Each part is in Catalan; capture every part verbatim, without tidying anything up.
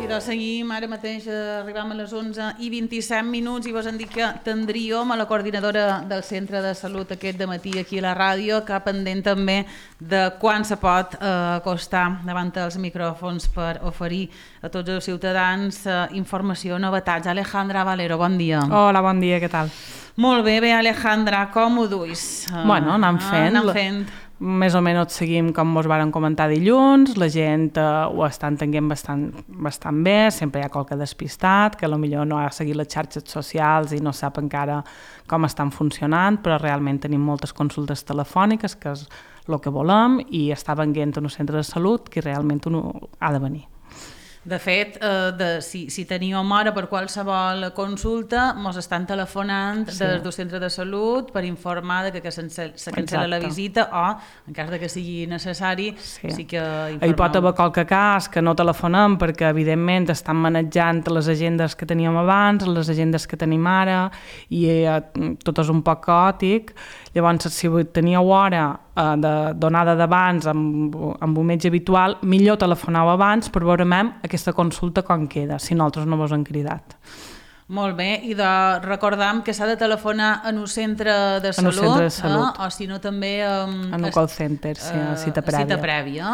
doncs seguim, ara mateix arribam a les onze i vint-i-set minuts i vos han dit que tindríem a la coordinadora del centre de salut aquest dematí aquí a la ràdio, que pendent també de quan se pot eh, acostar davant dels micròfons per oferir a tots els ciutadans eh, informació, novetats. Alejandra Valero, bon dia. Hola, bon dia, què tal? Molt bé, bé, Alejandra, com ho duis? Bueno, anem fent. Anem fent. Més o menys seguim com us varen comentar dilluns, la gent eh, ho està entenent bastant, bastant bé, sempre hi ha qualque despistat, que potser no ha seguit les xarxes socials i no sap encara com estan funcionant, però realment tenim moltes consultes telefòniques, que és el que volem, i està venint en un centre de salut que realment uno ha de venir. De fet, eh, de, si, si teníem hora per qualsevol consulta, ens estan telefonant sí. des del centre de salut per informar de que, que se cancel·la la visita o, en cas de que sigui necessari, sí, sí que informeu. Hi pot haver qualque cas que no telefonem perquè, evidentment, estan manejant les agendes que teníem abans, les agendes que tenim ara, i eh, tot és un poc caòtic. Llavors, si teníeu hora eh, de donada d'abans amb, amb un metge habitual, millor telefoneu abans per veure aquesta consulta com queda, si nosaltres no vos han cridat. Molt bé, i de, recordam que s'ha de telefonar en un centre de salut, en un centre de salut. Eh? O si no també... Um, en un call center, sí, a cita prèvia. Cita prèvia.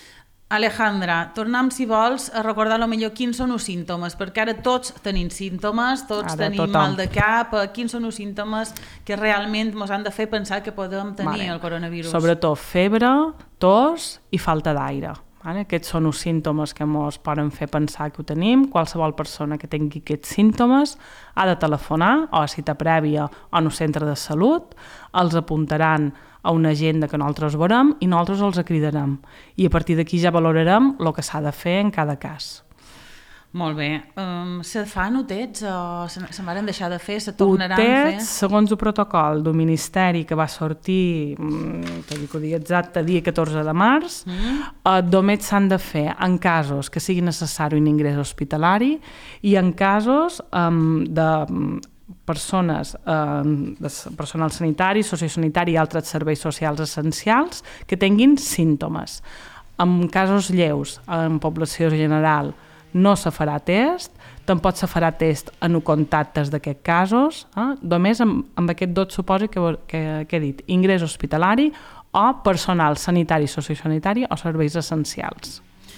Alejandra, tornem, si vols, a recordar potser quins són els símptomes, perquè ara tots tenim símptomes, tots ara, tenim tothom. Mal de cap, quins són els símptomes que realment ens han de fer pensar que podem tenir vale. El coronavirus. Sobretot febre, tos i falta d'aire. Vale? Aquests són els símptomes que ens poden fer pensar que ho tenim. Qualsevol persona que tingui aquests símptomes ha de telefonar o a cita prèvia o en un centre de salut, els apuntaran a una agenda que nosaltres veurem i nosaltres els cridarem. I a partir d'aquí ja valorarem el que s'ha de fer en cada cas. Molt bé. Um, se fan utets o se, se m'han deixat de fer? Se tornaran utets, a fer? Segons el protocol del Ministeri que va sortir, t'ho dic el dia exacte, dia catorze de març, mm. eh, només s'han de fer en casos que sigui necessari un ingrés hospitalari i en casos um, de persones, eh, de personal sanitari, sociosanitari i altres serveis socials essencials que tinguin símptomes. En casos lleus, en població general, no se farà test, tampoc se farà test en contactes d'aquests casos, eh? només amb, amb aquest dos supòsit que, que, que he dit, ingrés hospitalari o personal sanitari, sociosanitari o serveis essencials.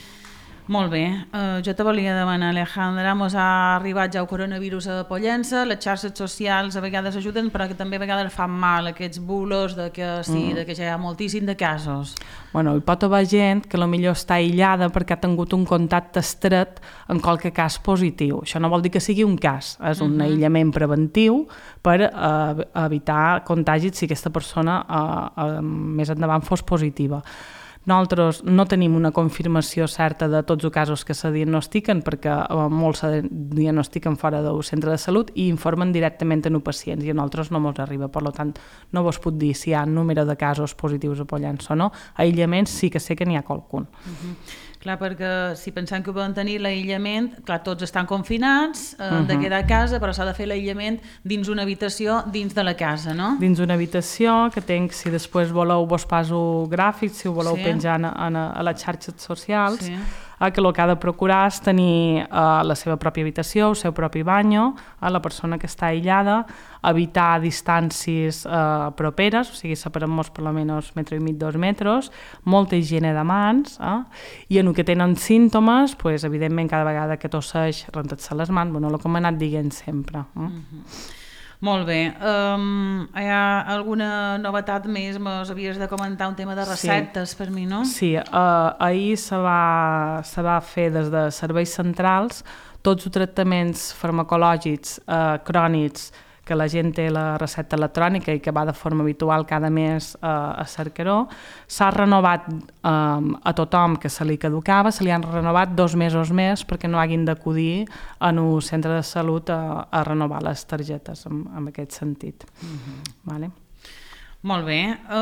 Molt bé, uh, jo te volia demanar, Alejandra, ens ha arribat ja el coronavirus a Pollença, les xarxes socials a vegades ajuden, però que també a vegades fan mal aquests bulos de que sí, mm. de que ja hi ha moltíssim de casos. Bueno, hi pot haver gent que potser està aïllada perquè ha tingut un contacte estret en qualque cas positiu. Això no vol dir que sigui un cas, és un uh-huh. aïllament preventiu per uh, evitar contagis si aquesta persona uh, uh, més endavant fos positiva. Nosaltres no tenim una confirmació certa de tots els casos que se diagnostiquen perquè molts se diagnostiquen fora del centre de salut i informen directament a els pacients i a nosaltres no ens arriba. Per tant, no vos puc dir si hi ha número de casos positius a Pollença o no. Aïllaments sí que sé que n'hi ha qualcun. Uh-huh. Clar, perquè si pensem que poden tenir l'aïllament, clar, tots estan confinats, eh, uh-huh. de quedar a casa, però s'ha de fer l'aïllament dins una habitació, dins de la casa, no? Dins una habitació, que tenc, si després voleu vos passo gràfics, si ho voleu sí. penjar a, a, a les xarxes socials, sí. eh, que el que ha de procurar és tenir eh, la seva pròpia habitació, el seu propi banyo, eh, la persona que està aïllada, evitar distàncies eh, properes, o sigui, separem-nos per almenys metre i mig, dos metres, molta higiene de mans, eh, i en el que tenen símptomes, pues, evidentment, cada vegada que tosseix, rentar-se les mans, bueno, el que m'ha anat dient sempre. Eh? Mm-hmm. Molt bé. Um, hi ha alguna novetat més? M'havies de comentar un tema de receptes sí. per mi, no? Sí, uh, ahir se va, se va fer des de serveis centrals tots els tractaments farmacològics uh, crònics que la gent té la recepta electrònica i que va de forma habitual cada mes eh, a Cercaró, s'ha renovat eh, a tothom que se li caducava, se li han renovat dos mesos més perquè no hagin d'acudir en un centre de salut a, a renovar les targetes en, en aquest sentit. Mm-hmm. Vale? Molt bé.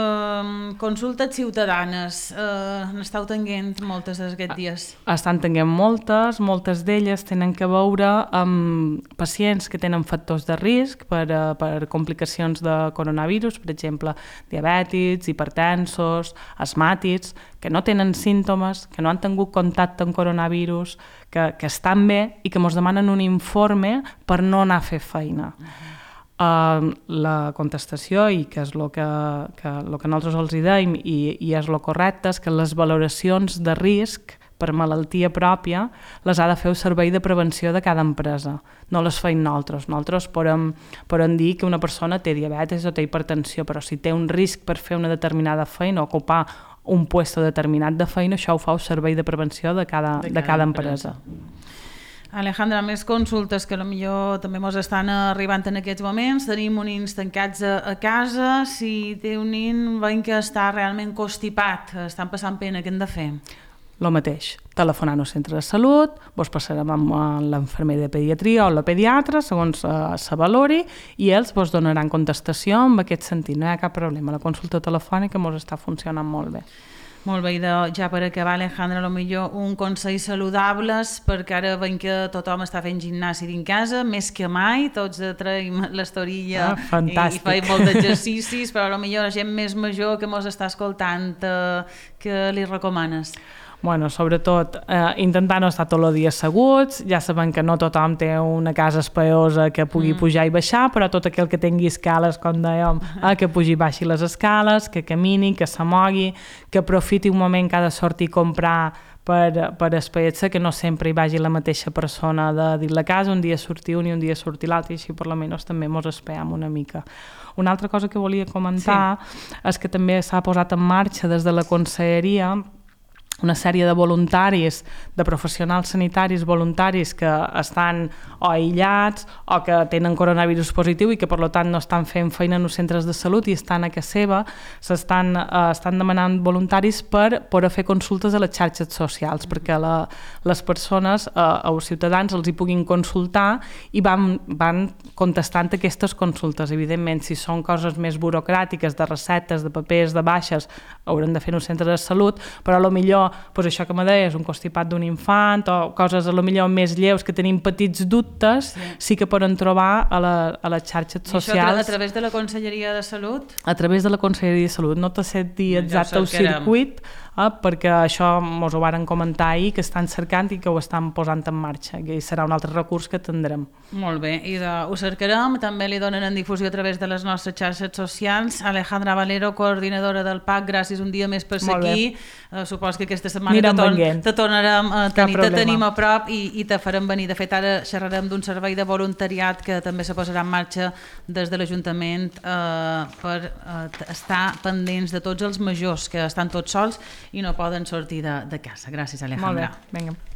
Uh, consultes ciutadanes. Uh, n'estàu tenint moltes aquests dies? Estan tenint moltes, moltes d'elles tenen que veure amb pacients que tenen factors de risc per, uh, per complicacions de coronavirus, per exemple, diabètics, hipertensos, asmàtics, que no tenen símptomes, que no han tingut contacte amb coronavirus, que, que estan bé i que ens demanen un informe per no anar a fer feina. Uh-huh. Uh, la contestació, i que és el que, que, lo que nosaltres els hi deim i, i és el correcte, és que les valoracions de risc per malaltia pròpia les ha de fer el servei de prevenció de cada empresa, no les feim nosaltres. Nosaltres podem, podem dir que una persona té diabetes o té hipertensió, però si té un risc per fer una determinada feina o ocupar un puesto determinat de feina, això ho fa el servei de prevenció de cada, de cada, de cada empresa. empresa. Alejandra, més consultes que potser també ens estan arribant en aquests moments. Tenim uns nins tancats a, a casa. Si té un nin, veiem que està realment constipat, estan passant pena, què hem de fer? El mateix, telefonant al centre de salut, vos passarem amb l'infermer de pediatria o la pediatra, segons uh, se valori, i ells vos donaran contestació en aquest sentit. No hi ha cap problema, la consulta telefònica ens està funcionant molt bé. Molt bé, i de, ja per acabar, Alejandra, potser un consell saludables, perquè ara veiem que tothom està fent gimnàsia dins casa, més que mai, tots traiem l'estorilla ah, i, i feim molt d'exercicis, però potser la gent més major que ens està escoltant, eh, què li recomanes? Bueno, sobretot eh, intentar no estar tot el dia asseguts, ja sabem que no tothom té una casa espaiosa que pugui mm. pujar i baixar, però tot aquell que tingui escales, com dèiem, eh, que pugi i baixi les escales, que camini, que s'amogui, que aprofiti un moment que ha de sortir a comprar per, per espaiar-se, que no sempre hi vagi la mateixa persona de dins la casa, un dia sortir un i un dia sortir l'altre, i així per almenys també mos espaiem una mica. Una altra cosa que volia comentar sí. és que també s'ha posat en marxa des de la conselleria una sèrie de voluntaris, de professionals sanitaris voluntaris que estan o aïllats o que tenen coronavirus positiu i que per tant no estan fent feina en els centres de salut i estan a casa seva, s'estan eh, estan demanant voluntaris per poder fer consultes a les xarxes socials, perquè la, les persones, eh, els ciutadans els hi puguin consultar i van, van contestant aquestes consultes. Evidentment, si són coses més burocràtiques, de receptes, de papers, de baixes, haurem de fer en un centre de salut, però a lo millor pues això que me deies, un constipat d'un infant o coses a lo millor més lleus que tenim petits dubtes, sí, sí que poden trobar a, la, a les xarxes socials. I això a través de la Conselleria de Salut? A través de la Conselleria de Salut. No te sé dir exacte el circuit, eh, perquè això ens ho varen comentar ahir, que estan cercant i que ho estan posant en marxa, i serà un altre recurs que tindrem. Molt bé, i de, ho cercarem, també li donen en difusió a través de les nostres xarxes socials. Alejandra Valero, coordinadora del P A C, gràcies un dia més per ser aquí. Uh, supos que aquesta setmana te, torn, te tornarem a tenir, te tenim a prop i, i te farem venir. De fet, ara xerrarem d'un servei de voluntariat que també se posarà en marxa des de l'Ajuntament uh, per uh, estar pendents de tots els majors que estan tots sols i no poden sortir de, de casa. Gràcies, Alejandra. Molt bé, vinga.